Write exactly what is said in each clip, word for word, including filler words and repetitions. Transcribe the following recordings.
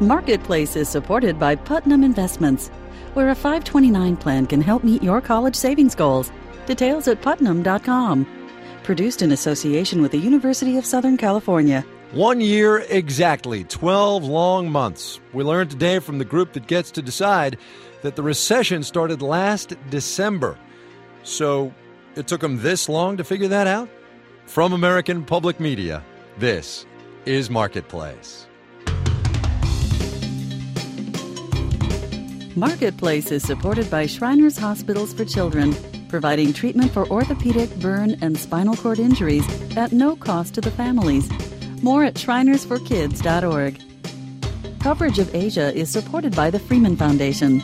Marketplace is supported by Putnam Investments, where a five twenty-nine plan can help meet your college savings goals. Details at putnam dot com. Produced in association with the University of Southern California. One year exactly, twelve long months. We learned today from the group that gets to decide that the recession started last December. So it took them this long to figure that out? From American Public Media, this is Marketplace. Marketplace is supported by Shriners Hospitals for Children, providing treatment for orthopedic, burn, and spinal cord injuries at no cost to the families. More at shriners for kids dot org. Coverage of Asia is supported by the Freeman Foundation.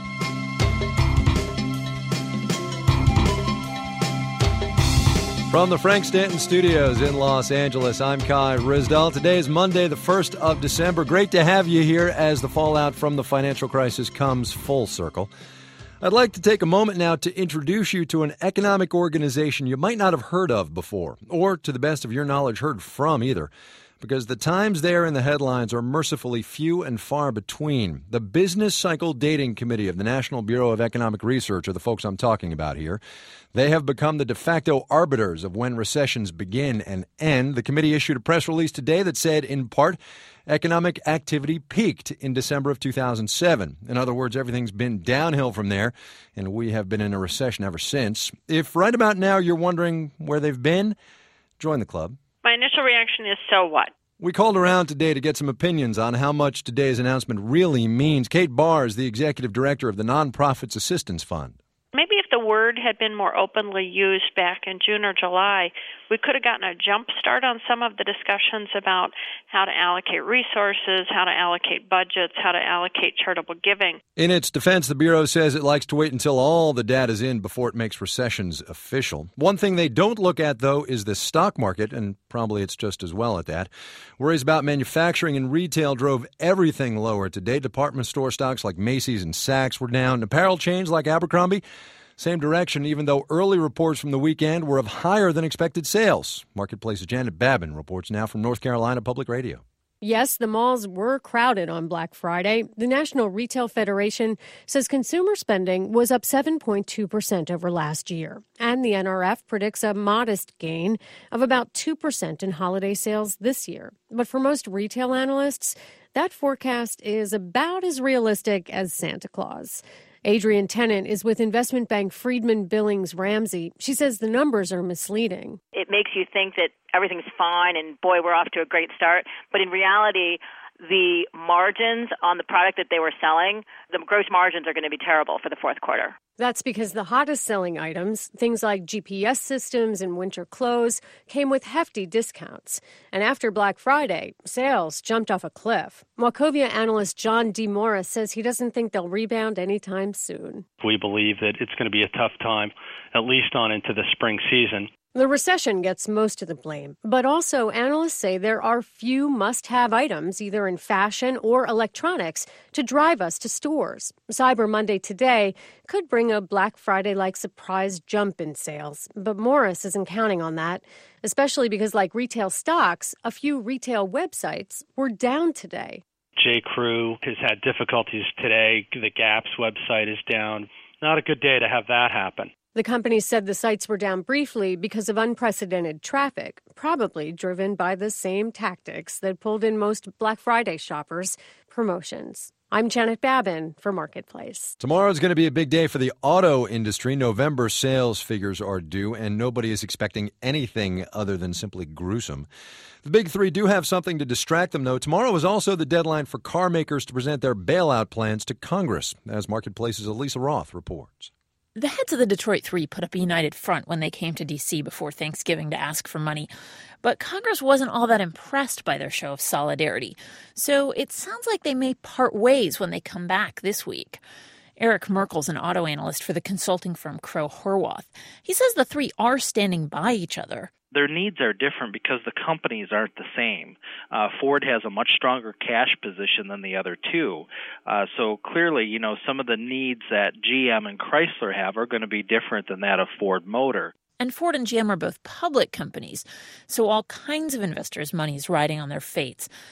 From the Frank Stanton Studios in Los Angeles, I'm Kai Ryssdal. Today is Monday, the first of December. Great to have you here as the fallout from the financial crisis comes full circle. I'd like to take a moment now to introduce you to an economic organization you might not have heard of before, or to the best of your knowledge, heard from either, because the times there in the headlines are mercifully few and far between. The Business Cycle Dating Committee of the National Bureau of Economic Research are the folks I'm talking about here. They have become the de facto arbiters of when recessions begin and end. The committee issued a press release today that said, in part, economic activity peaked in December of two thousand seven. In other words, everything's been downhill from there, and we have been in a recession ever since. If right about now you're wondering where they've been, join the club. My initial reaction is, so what? We called around today to get some opinions on how much today's announcement really means. Kate Barr is the executive director of the Nonprofits Assistance Fund. Maybe if the word had been more openly used back in June or July, we could have gotten a jump start on some of the discussions about how to allocate resources, how to allocate budgets, how to allocate charitable giving. In its defense, the Bureau says it likes to wait until all the data's in before it makes recessions official. One thing they don't look at, though, is the stock market, and probably it's just as well at that. Worries about manufacturing and retail drove everything lower today. Department store stocks like Macy's and Saks were down. Apparel chains like Abercrombie, same direction, even though early reports from the weekend were of higher than expected sales. Marketplace's Janet Babin reports now from North Carolina Public Radio. Yes, the malls were crowded on Black Friday. The National Retail Federation says consumer spending was up seven point two percent over last year. And the N R F predicts a modest gain of about two percent in holiday sales this year. But for most retail analysts, that forecast is about as realistic as Santa Claus. Adrienne Tennant is with investment bank Friedman Billings Ramsey. She says the numbers are misleading. It makes you think that everything's fine and, boy, we're off to a great start. But in reality, the margins on the product that they were selling, the gross margins are going to be terrible for the fourth quarter. That's because the hottest selling items, things like G P S systems and winter clothes, came with hefty discounts. And after Black Friday, sales jumped off a cliff. Wachovia analyst John D. Morris says he doesn't think they'll rebound anytime soon. We believe that it's going to be a tough time, at least on into the spring season. The recession gets most of the blame, but also analysts say there are few must-have items, either in fashion or electronics, to drive us to stores. Cyber Monday today could bring a Black Friday-like surprise jump in sales, but Morris isn't counting on that, especially because, like retail stocks, a few retail websites were down today. J. Crew has had difficulties today. The Gap's website is down. Not a good day to have that happen. The company said the sites were down briefly because of unprecedented traffic, probably driven by the same tactics that pulled in most Black Friday shoppers, promotions. I'm Janet Babin for Marketplace. Tomorrow's going to be a big day for the auto industry. November sales figures are due, and nobody is expecting anything other than simply gruesome. The big three do have something to distract them, though. Tomorrow is also the deadline for car makers to present their bailout plans to Congress, as Marketplace's Elisa Roth reports. The heads of the Detroit Three put up a united front when they came to D C before Thanksgiving to ask for money. But Congress wasn't all that impressed by their show of solidarity. So it sounds like they may part ways when they come back this week. Eric Merkel's an auto analyst for the consulting firm Crowe Horwath. He says the three are standing by each other. Their needs are different because the companies aren't the same. Uh, Ford has a much stronger cash position than the other two. Uh, so clearly, you know, some of the needs that G M and Chrysler have are going to be different than that of Ford Motor. And Ford and G M are both public companies, so all kinds of investors' money is riding on their fates.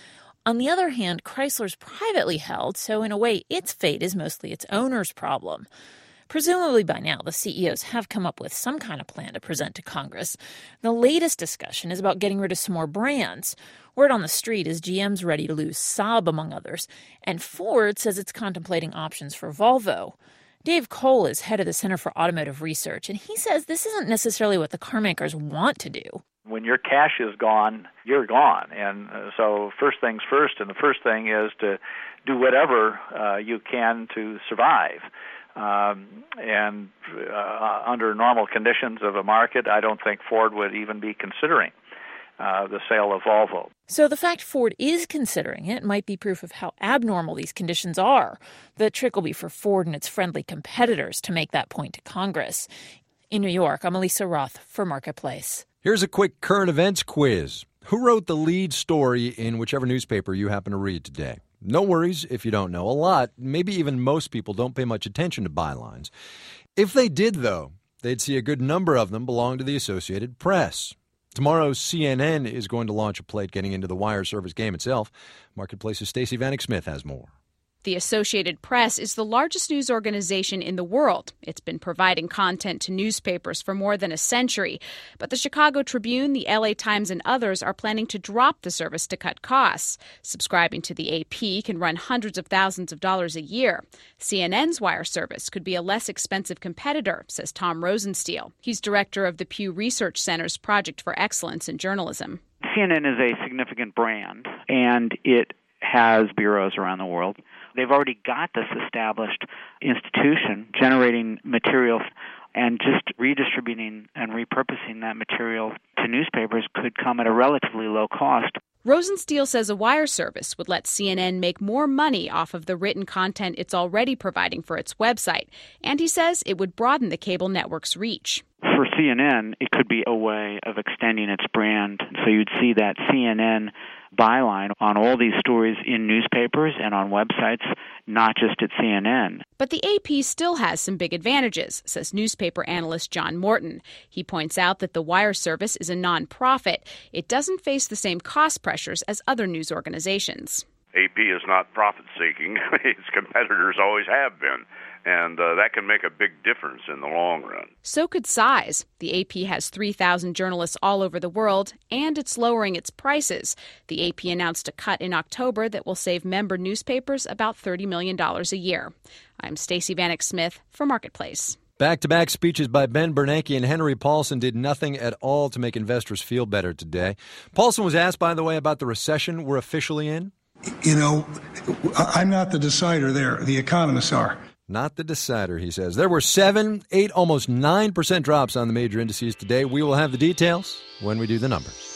On the other hand, Chrysler's privately held, so in a way, its fate is mostly its owner's problem. Presumably by now, the C E Os have come up with some kind of plan to present to Congress. The latest discussion is about getting rid of some more brands. Word on the street is G M's ready to lose Saab, among others, and Ford says it's contemplating options for Volvo. Dave Cole is head of the Center for Automotive Research, and he says this isn't necessarily what the carmakers want to do. When your cash is gone, you're gone. And uh, so first things first, and the first thing is to do whatever uh, you can to survive. Um, and uh, under normal conditions of a market, I don't think Ford would even be considering uh, the sale of Volvo. So the fact Ford is considering it might be proof of how abnormal these conditions are. The trick will be for Ford and its friendly competitors to make that point to Congress. In New York, I'm Elisa Roth for Marketplace. Here's a quick current events quiz. Who wrote the lead story in whichever newspaper you happen to read today? No worries if you don't know. A lot, maybe even most people, don't pay much attention to bylines. If they did, though, they'd see a good number of them belong to the Associated Press. Tomorrow's C N N is going to launch a plate getting into the wire service game itself. Marketplace's Stacey Vanek Smith has more. The Associated Press is the largest news organization in the world. It's been providing content to newspapers for more than a century. But the Chicago Tribune, the L A Times, and others are planning to drop the service to cut costs. Subscribing to the A P can run hundreds of thousands of dollars a year. C N N's wire service could be a less expensive competitor, says Tom Rosenstiel. He's director of the Pew Research Center's Project for Excellence in Journalism. C N N is a significant brand, and it has bureaus around the world. They've already got this established institution generating material, and just redistributing and repurposing that material to newspapers could come at a relatively low cost. Rosenstiel says a wire service would let C N N make more money off of the written content it's already providing for its website, and he says it would broaden the cable network's reach. For C N N, it could be a way of extending its brand. So you'd see that C N N byline on all these stories in newspapers and on websites, not just at C N N. But the A P still has some big advantages, says newspaper analyst John Morton. He points out that the wire service is a nonprofit. It doesn't face the same cost pressures as other news organizations. A P is not profit-seeking. Its competitors always have been. And uh, that can make a big difference in the long run. So could size. The A P has three thousand journalists all over the world, and it's lowering its prices. The A P announced a cut in October that will save member newspapers about thirty million dollars a year. I'm Stacey Vanek Smith for Marketplace. Back-to-back speeches by Ben Bernanke and Henry Paulson did nothing at all to make investors feel better today. Paulson was asked, by the way, about the recession we're officially in. You know, I'm not the decider there. The economists are. Not the decider, he says. There were seven, eight, almost nine percent drops on the major indices today. We will have the details when we do the numbers.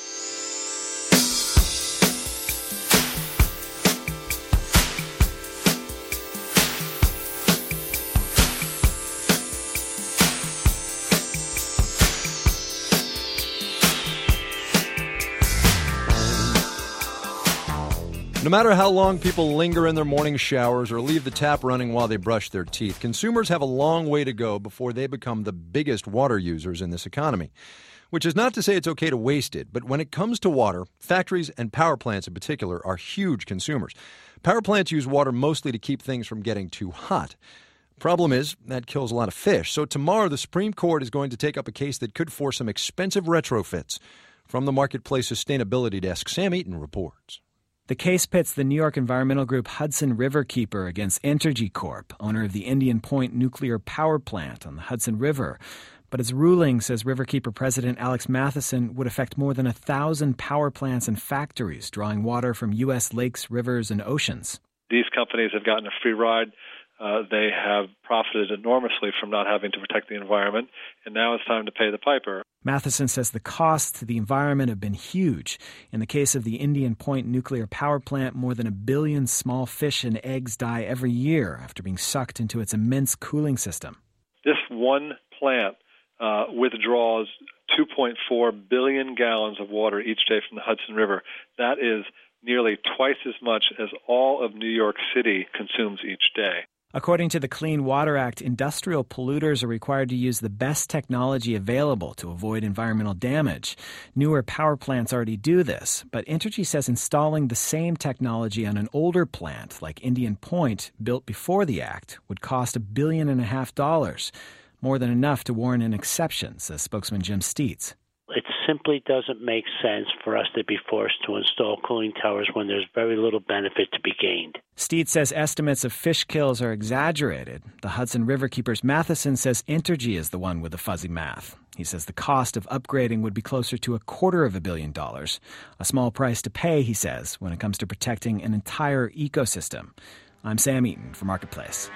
No matter how long people linger in their morning showers or leave the tap running while they brush their teeth, consumers have a long way to go before they become the biggest water users in this economy. Which is not to say it's okay to waste it, but when it comes to water, factories and power plants in particular are huge consumers. Power plants use water mostly to keep things from getting too hot. Problem is, that kills a lot of fish. So tomorrow the Supreme Court is going to take up a case that could force some expensive retrofits. From the Marketplace Sustainability Desk, Sam Eaton reports. The case pits the New York environmental group Hudson Riverkeeper against Entergy Corp, owner of the Indian Point nuclear power plant on the Hudson River. But its ruling, says Riverkeeper President Alex Matheson, would affect more than a thousand power plants and factories drawing water from U S lakes, rivers, and oceans. These companies have gotten a free ride. Uh, they have profited enormously from not having to protect the environment, and now it's time to pay the piper. Matheson says the costs to the environment have been huge. In the case of the Indian Point nuclear power plant, more than a billion small fish and eggs die every year after being sucked into its immense cooling system. This one plant uh, withdraws two point four billion gallons of water each day from the Hudson River. That is nearly twice as much as all of New York City consumes each day. According to the Clean Water Act, industrial polluters are required to use the best technology available to avoid environmental damage. Newer power plants already do this, but Entergy says installing the same technology on an older plant like Indian Point, built before the act, would cost a billion and a half dollars, more than enough to warrant an exception, says spokesman Jim Steitz. It simply doesn't make sense for us to be forced to install cooling towers when there's very little benefit to be gained. Steitz says estimates of fish kills are exaggerated. The Hudson Riverkeepers Matheson says Entergy is the one with the fuzzy math. He says the cost of upgrading would be closer to a quarter of a billion dollars. A small price to pay, he says, when it comes to protecting an entire ecosystem. I'm Sam Eaton for Marketplace.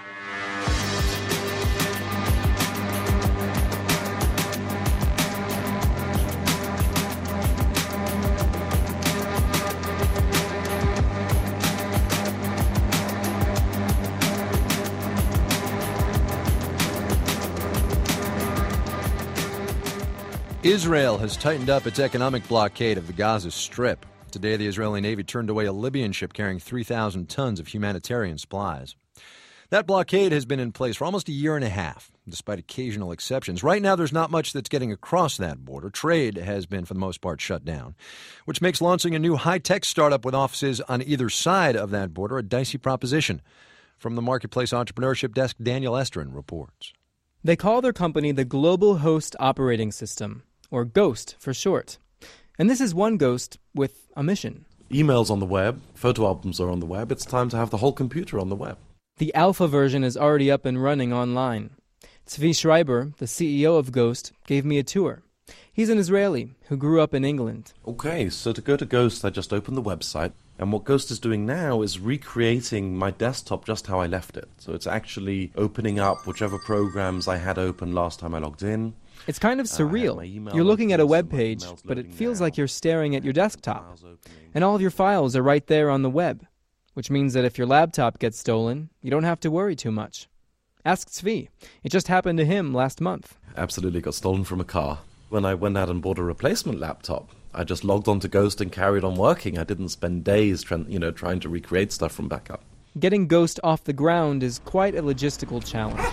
Israel has tightened up its economic blockade of the Gaza Strip. Today, the Israeli Navy turned away a Libyan ship carrying three thousand tons of humanitarian supplies. That blockade has been in place for almost a year and a half, despite occasional exceptions. Right now, there's not much that's getting across that border. Trade has been, for the most part, shut down, which makes launching a new high-tech startup with offices on either side of that border a dicey proposition. From the Marketplace Entrepreneurship Desk, Daniel Estrin reports. They call their company the Global Host Operating System, or GHOST for short. And this is one ghost with a mission. Emails on the web, photo albums are on the web. It's time to have the whole computer on the web. The alpha version is already up and running online. Tzvi Schreiber, the C E O of GHOST, gave me a tour. He's an Israeli who grew up in England. Okay, so to go to GHOST, I just opened the website. And what GHOST is doing now is recreating my desktop just how I left it. So it's actually opening up whichever programs I had open last time I logged in. It's kind of surreal. Uh, you're looking at a web page, but it feels now. like you're staring at your desktop. And all of your files are right there on the web, which means that if your laptop gets stolen, you don't have to worry too much. Ask Tzvi. It just happened to him last month. Absolutely got stolen from a car. When I went out and bought a replacement laptop, I just logged on to GHOST and carried on working. I didn't spend days trying, you know, trying to recreate stuff from backup. Getting GHOST off the ground is quite a logistical challenge.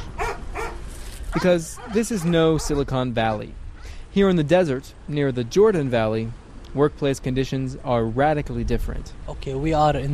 Because this is no Silicon Valley. Here in the desert, near the Jordan Valley, workplace conditions are radically different. Okay, we are in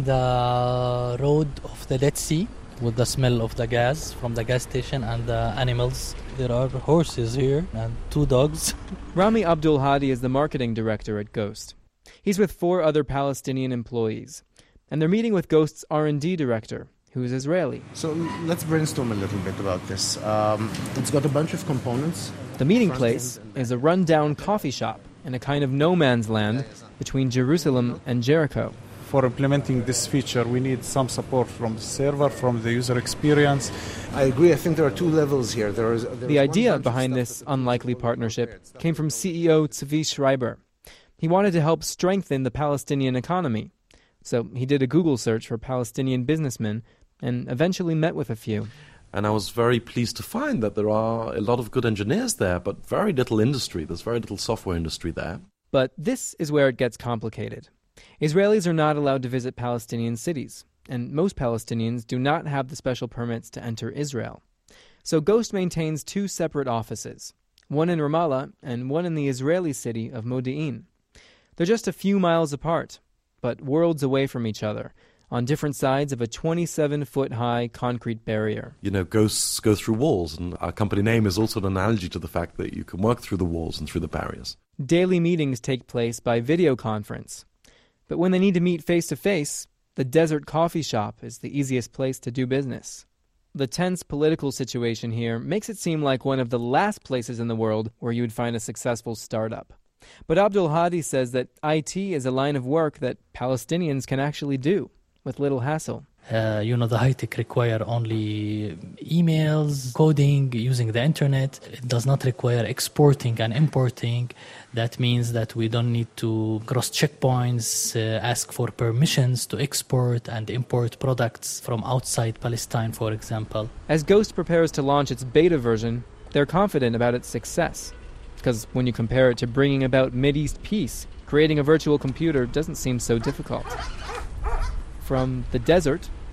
the road of the Dead Sea with the smell of the gas from the gas station and the animals. There are horses here and two dogs. Rami Abdul Hadi is the marketing director at GHOST. He's with four other Palestinian employees, and they're meeting with GHOST's R and D director, who is Israeli. So let's brainstorm a little bit about this. Um, it's got a bunch of components. The meeting place is a rundown coffee shop in a kind of no man's land between Jerusalem and Jericho. For implementing this feature, we need some support from the server, from the user experience. I agree. I think there are two levels here. There is, the idea behind this unlikely partnership came from C E O Tzvi Schreiber. He wanted to help strengthen the Palestinian economy. So he did a Google search for Palestinian businessmen and eventually met with a few. And I was very pleased to find that there are a lot of good engineers there, but very little industry. There's very little software industry there. But this is where it gets complicated. Israelis are not allowed to visit Palestinian cities, and most Palestinians do not have the special permits to enter Israel. So GHOST maintains two separate offices, one in Ramallah and one in the Israeli city of Modi'in. They're just a few miles apart, but worlds away from each other, on different sides of a twenty-seven foot high concrete barrier. You know, ghosts go through walls, and our company name is also an analogy to the fact that you can work through the walls and through the barriers. Daily meetings take place by video conference. But when they need to meet face-to-face, the desert coffee shop is the easiest place to do business. The tense political situation here makes it seem like one of the last places in the world where you would find a successful startup. But Abdul Hadi says that I T is a line of work that Palestinians can actually do with little hassle. Uh, you know, the high-tech require only emails, coding, using the internet. It does not require exporting and importing. That means that we don't need to cross checkpoints, uh, ask for permissions to export and import products from outside Palestine, for example. As GHOST prepares to launch its beta version, they're confident about its success. Because when you compare it to bringing about Mideast peace, creating a virtual computer doesn't seem so difficult. From the desert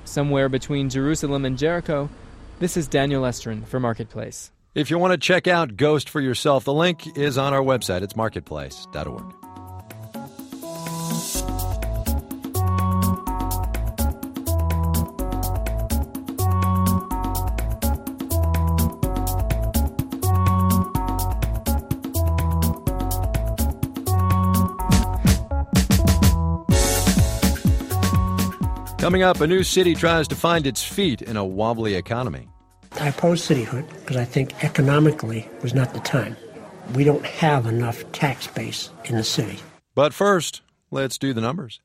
somewhere between Jerusalem and Jericho. This is Daniel Estrin for Marketplace. If you want to check out Ghost for yourself, the link is on our website. It's marketplace dot org. Coming up, a new city tries to find its feet in a wobbly economy. I oppose cityhood because I think economically was not the time. We don't have enough tax base in the city. But first, let's do the numbers.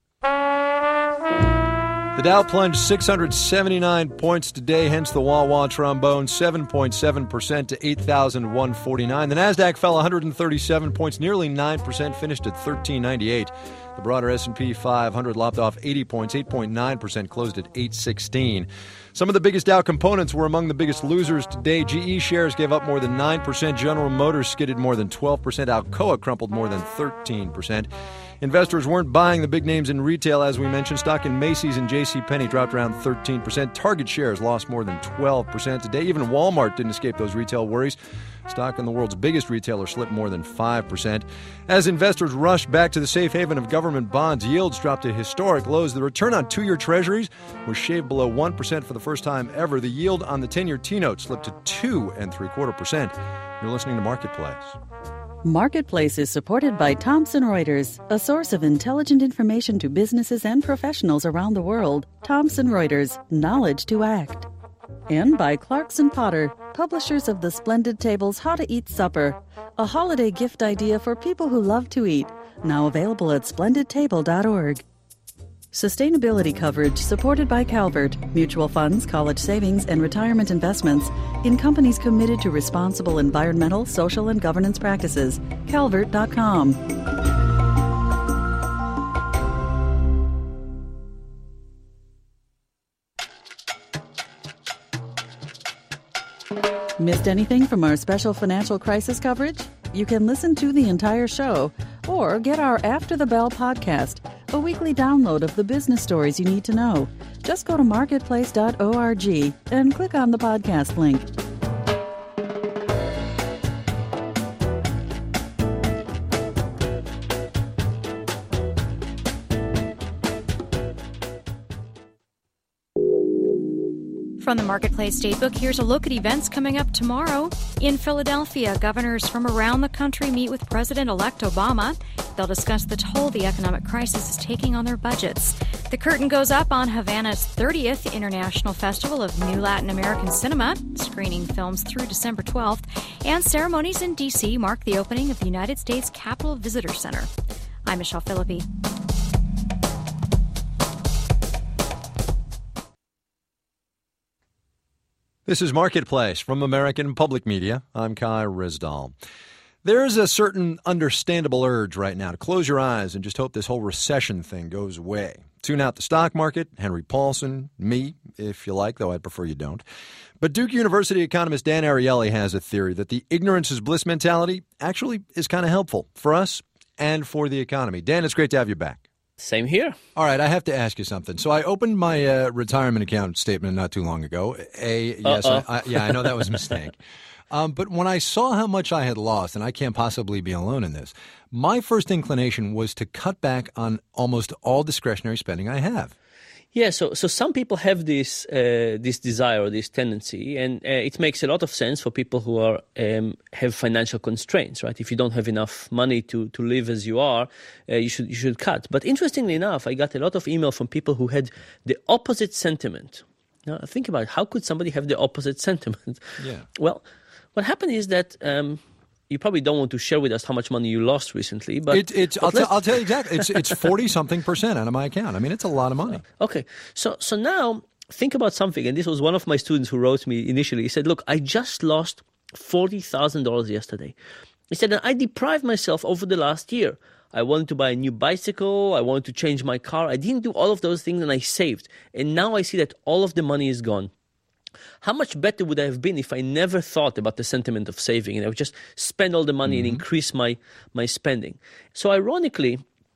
The Dow plunged six hundred seventy-nine points today, hence the wah-wah trombone, seven point seven percent to eight thousand one hundred forty-nine. The Nasdaq fell one hundred thirty-seven points, nearly nine percent, finished at thirteen ninety-eight. The broader S and P five hundred lopped off eighty points, eight point nine percent, closed at eight sixteen. Some of the biggest Dow components were among the biggest losers today. G E shares gave up more than nine percent. General Motors skidded more than twelve percent. Alcoa crumpled more than thirteen percent. Investors weren't buying the big names in retail, as we mentioned. Stock in Macy's and J C Penney dropped around thirteen percent. Target shares lost more than twelve percent today. Even Walmart didn't escape those retail worries. Stock in the world's biggest retailer slipped more than five percent. As investors rushed back to the safe haven of government bonds, yields dropped to historic lows. The return on two-year treasuries was shaved below one percent for the first time ever. The yield on the ten-year T-note slipped to two and three quarter percent. You're listening to Marketplace. Marketplace is supported by Thomson Reuters, a source of intelligent information to businesses and professionals around the world. Thomson Reuters, knowledge to act. And by Clarkson Potter, publishers of the splendid tables How to Eat Supper, a holiday gift idea for people who love to eat, now available at splendid table dot org. Sustainability coverage supported by Calvert, mutual funds, college savings, and retirement investments in companies committed to responsible environmental, social, and governance practices. calvert dot com. Missed anything from our special financial crisis coverage? You can listen to the entire show or get our After the Bell podcast, a weekly download of the business stories you need to know. Just go to marketplace dot org and click on the podcast link. From the Marketplace Datebook, here's a look at events coming up tomorrow. In Philadelphia, governors from around the country meet with President-elect Obama. They'll discuss the toll the economic crisis is taking on their budgets. The curtain goes up on Havana's thirtieth International Festival of New Latin American Cinema, screening films through December twelfth, and ceremonies in D C mark the opening of the United States Capitol Visitor Center. I'm Michelle Philippi. This is Marketplace from American Public Media. I'm Kai Ryssdal. There is a certain understandable urge right now to close your eyes and just hope this whole recession thing goes away. Tune out the stock market, Henry Paulson, me, if you like, though I'd prefer you don't. But Duke University economist Dan Ariely has a theory that the ignorance is bliss mentality actually is kind of helpful for us and for the economy. Dan, it's great to have you back. Same here. All right, I have to ask you something. So I opened my uh, retirement account statement not too long ago. A, yes, I, I, yeah, I know that was a mistake. Um, but when I saw how much I had lost, and I can't possibly be alone in this, my first inclination was to cut back on almost all discretionary spending I have. Yeah, so so some people have this uh, this desire or this tendency, and uh, it makes a lot of sense for people who are um, have financial constraints, right? If you don't have enough money to, to live as you are, uh, you should you should cut. But interestingly enough, I got a lot of email from people who had the opposite sentiment. Now, think about it. How could somebody have the opposite sentiment? Yeah. Well, what happened is that um, you probably don't want to share with us how much money you lost recently, but it, it's. but I'll, t- I'll tell you exactly. It's it's forty something percent out of my account. I mean, it's a lot of money. Okay, so so now think about something, and this was one of my students who wrote me initially. He said, "Look, I just lost forty thousand dollars yesterday." He said, "And I deprived myself over the last year. I wanted to buy a new bicycle. I wanted to change my car. I didn't do all of those things, and I saved. And now I see that all of the money is gone. How much better would I have been if I never thought about the sentiment of saving and I would just spend all the money mm-hmm. and increase my, my spending?" So ironically,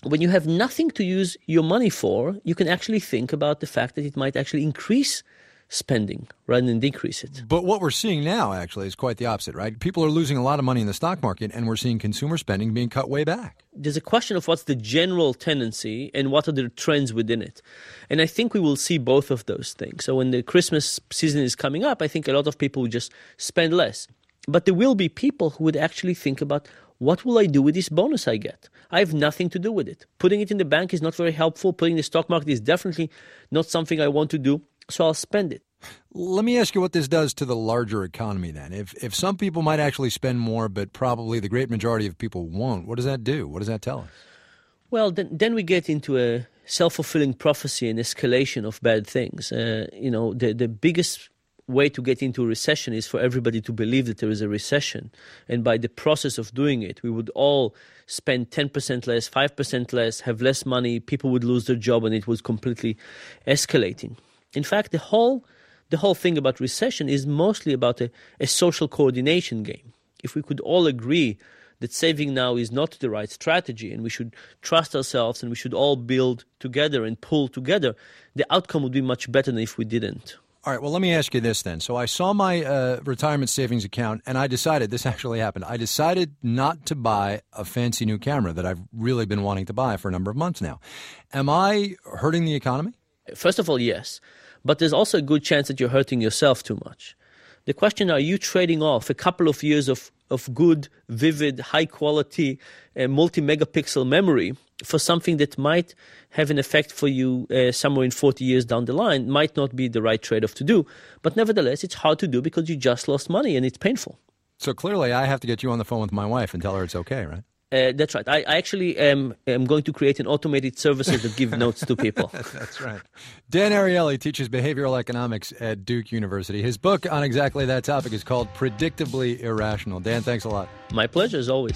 when you have nothing to use your money for, you can actually think about the fact that it might actually increase spending rather than decrease it. But what we're seeing now, actually, is quite the opposite, right? People are losing a lot of money in the stock market, and we're seeing consumer spending being cut way back. There's a question of what's the general tendency and what are the trends within it. And I think we will see both of those things. So when the Christmas season is coming up, I think a lot of people will just spend less. But there will be people who would actually think about, what will I do with this bonus I get? I have nothing to do with it. Putting it in the bank is not very helpful. Putting it in the stock market is definitely not something I want to do. So I'll spend it. Let me ask you what this does to the larger economy then. If if some people might actually spend more, but probably the great majority of people won't, what does that do? What does that tell us? Well, then, then we get into a self-fulfilling prophecy and escalation of bad things. Uh, you know, the, the biggest way to get into a recession is for everybody to believe that there is a recession. And by the process of doing it, we would all spend ten percent less, five percent less, have less money, people would lose their job, and it was completely escalating. In fact, the whole the whole thing about recession is mostly about a, a social coordination game. If we could all agree that saving now is not the right strategy and we should trust ourselves and we should all build together and pull together, the outcome would be much better than if we didn't. All right, well, let me ask you this then. So I saw my uh, retirement savings account, and I decided, this actually happened, I decided not to buy a fancy new camera that I've really been wanting to buy for a number of months now. Am I hurting the economy? First of all, yes. But there's also a good chance that you're hurting yourself too much. The question, are you trading off a couple of years of, of good, vivid, high-quality, uh, multi-megapixel memory for something that might have an effect for you uh, somewhere in forty years down the line? Might not be the right trade-off to do. But nevertheless, it's hard to do because you just lost money and it's painful. So clearly I have to get you on the phone with my wife and tell her it's okay, right? Uh, that's right. I, I actually am, am going to create an automated services that give notes to people. That's right. Dan Ariely teaches behavioral economics at Duke University. His book on exactly that topic is called Predictably Irrational. Dan, thanks a lot. My pleasure, as always.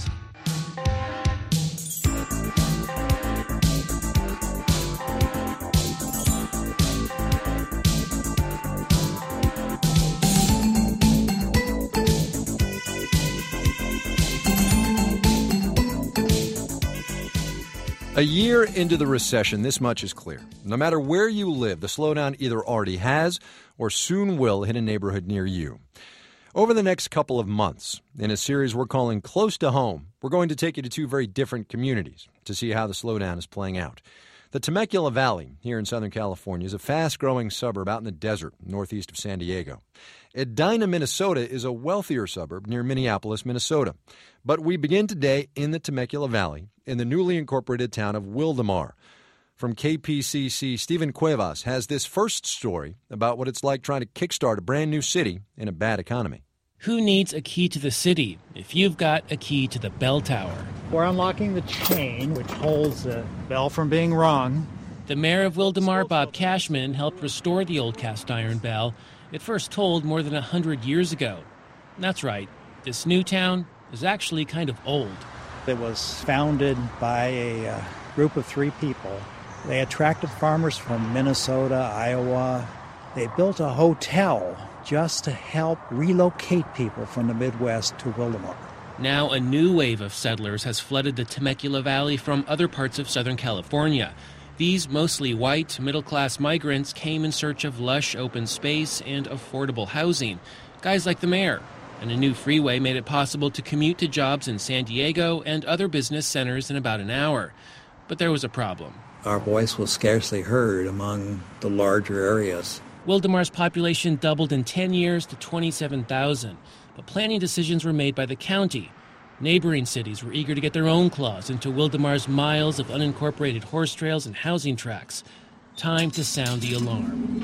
A year into the recession, this much is clear. No matter where you live, the slowdown either already has or soon will hit a neighborhood near you. Over the next couple of months, in a series we're calling Close to Home, we're going to take you to two very different communities to see how the slowdown is playing out. The Temecula Valley here in Southern California is a fast-growing suburb out in the desert northeast of San Diego. Edina, Minnesota is a wealthier suburb near Minneapolis, Minnesota. But we begin today in the Temecula Valley in the newly incorporated town of Wildomar. From K P C C, Stephen Cuevas has this first story about what it's like trying to kickstart a brand new city in a bad economy. Who needs a key to the city if you've got a key to the bell tower? We're unlocking the chain, which holds the bell from being rung. The mayor of Wildomar, Bob Cashman, helped restore the old cast iron bell. It first tolled more than one hundred years ago. That's right, this new town is actually kind of old. It was founded by a uh, group of three people. They attracted farmers from Minnesota, Iowa. They built a hotel just to help relocate people from the Midwest to Wildomar. Now a new wave of settlers has flooded the Temecula Valley from other parts of Southern California. These mostly white, middle-class migrants came in search of lush open space and affordable housing. Guys like the mayor. And a new freeway made it possible to commute to jobs in San Diego and other business centers in about an hour. But there was a problem. Our voice was scarcely heard among the larger areas. Wildomar's population doubled in ten years to twenty-seven thousand. But planning decisions were made by the county. Neighboring cities were eager to get their own claws into Wildomar's miles of unincorporated horse trails and housing tracts. Time to sound the alarm.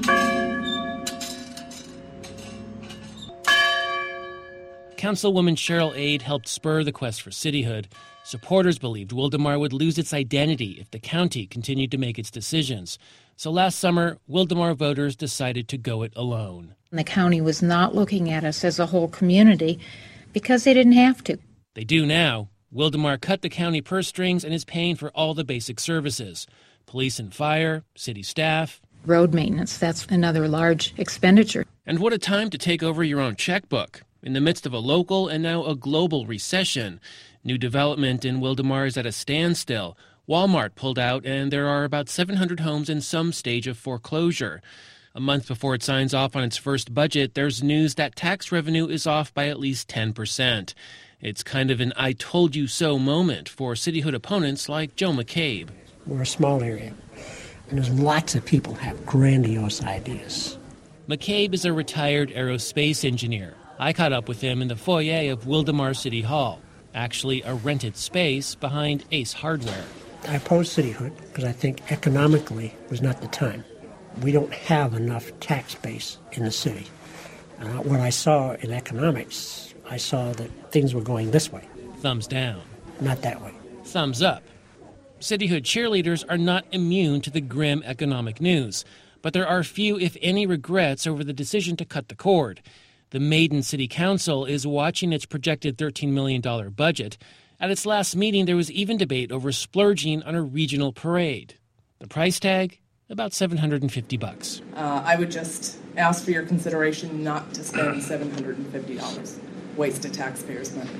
Councilwoman Cheryl Aide helped spur the quest for cityhood. Supporters believed Wildomar would lose its identity if the county continued to make its decisions. So last summer, Wildomar voters decided to go it alone. The county was not looking at us as a whole community because they didn't have to. They do now. Wildomar cut the county purse strings and is paying for all the basic services. Police and fire, city staff. Road maintenance, that's another large expenditure. And what a time to take over your own checkbook. In the midst of a local and now a global recession, new development in Wildomar is at a standstill. Walmart pulled out, and there are about seven hundred homes in some stage of foreclosure. A month before it signs off on its first budget, there's news that tax revenue is off by at least ten percent. It's kind of an I told you so moment for cityhood opponents like Joe McCabe. We're a small area, and there's lots of people have grandiose ideas. McCabe is a retired aerospace engineer. I caught up with him in the foyer of Wildomar City Hall, actually a rented space behind Ace Hardware. I opposed cityhood because I think economically was not the time. We don't have enough tax base in the city. Uh, what I saw in economics, I saw that things were going this way. Thumbs down. Not that way. Thumbs up. Cityhood cheerleaders are not immune to the grim economic news, but there are few, if any, regrets over the decision to cut the cord. The Maiden City Council is watching its projected thirteen million dollars budget. At its last meeting, there was even debate over splurging on a regional parade. The price tag? About seven hundred fifty bucks. Uh, I would just ask for your consideration not to spend seven hundred fifty dollars. Waste of taxpayers' money.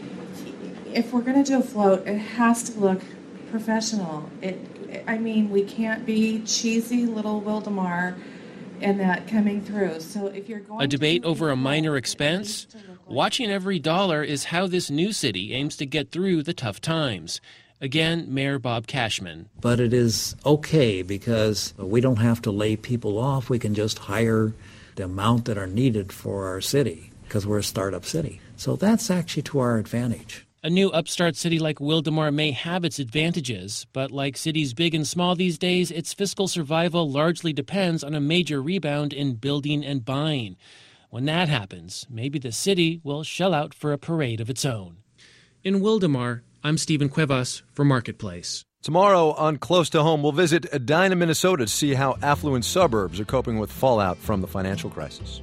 If we're going to do a float, it has to look professional. It, I mean, we can't be cheesy little Wildomar and that coming through. So if you're going a debate to over a minor expense? Watching every dollar is how this new city aims to get through the tough times. Again, Mayor Bob Cashman. But it is okay because we don't have to lay people off. We can just hire the amount that are needed for our city because we're a startup city. So that's actually to our advantage. A new upstart city like Wildomar may have its advantages, but like cities big and small these days, its fiscal survival largely depends on a major rebound in building and buying. When that happens, maybe the city will shell out for a parade of its own. In Wildomar, I'm Stephen Cuevas for Marketplace. Tomorrow on Close to Home, we'll visit Edina, Minnesota to see how affluent suburbs are coping with fallout from the financial crisis.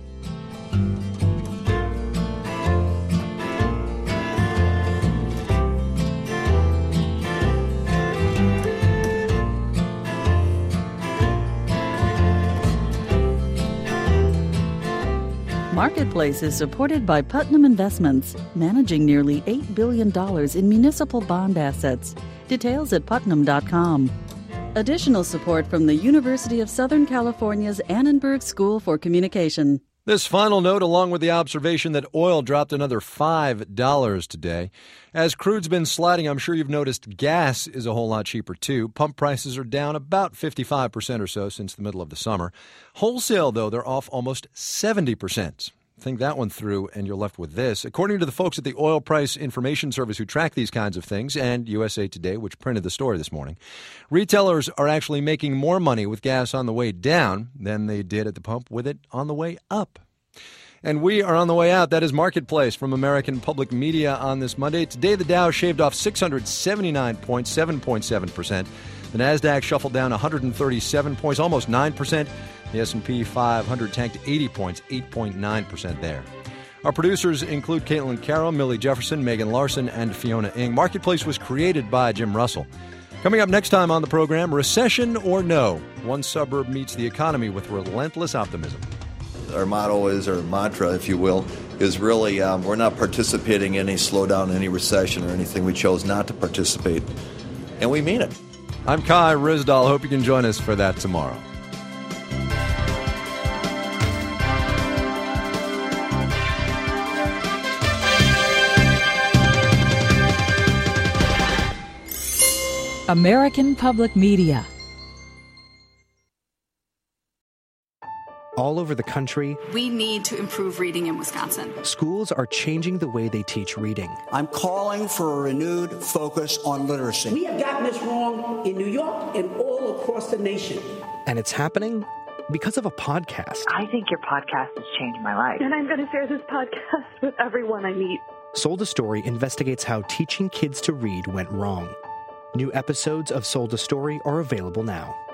Marketplace is supported by Putnam Investments, managing nearly eight billion dollars in municipal bond assets. Details at putnam dot com. Additional support from the University of Southern California's Annenberg School for Communication. This final note, along with the observation that oil dropped another five dollars today. As crude's been sliding, I'm sure you've noticed gas is a whole lot cheaper, too. Pump prices are down about fifty-five percent or so since the middle of the summer. Wholesale, though, they're off almost seventy percent. Think that one through, and you're left with this. According to the folks at the Oil Price Information Service who track these kinds of things, and U S A Today, which printed the story this morning, retailers are actually making more money with gas on the way down than they did at the pump with it on the way up. And we are on the way out. That is Marketplace from American Public Media on this Monday. Today, the Dow shaved off six hundred seventy-nine points, seven point seven percent. The Nasdaq shuffled down one hundred thirty-seven points, almost nine percent. The S and P five hundred tanked eighty points, eight point nine percent there. Our producers include Caitlin Carroll, Millie Jefferson, Megan Larson, and Fiona Ng. Marketplace was created by Jim Russell. Coming up next time on the program, recession or no? One suburb meets the economy with relentless optimism. Our motto is, or mantra, if you will, is really um, we're not participating in any slowdown, any recession or anything. We chose not to participate, and we mean it. I'm Kai Ryssdal. Hope you can join us for that tomorrow. American Public Media. All over the country, we need to improve reading in Wisconsin. Schools are changing the way they teach reading. I'm calling for a renewed focus on literacy. We have gotten this wrong in New York and all across the nation. And it's happening because of a podcast. I think your podcast has changed my life. And I'm going to share this podcast with everyone I meet. Sold a Story investigates how teaching kids to read went wrong. New episodes of Sold a Story are available now.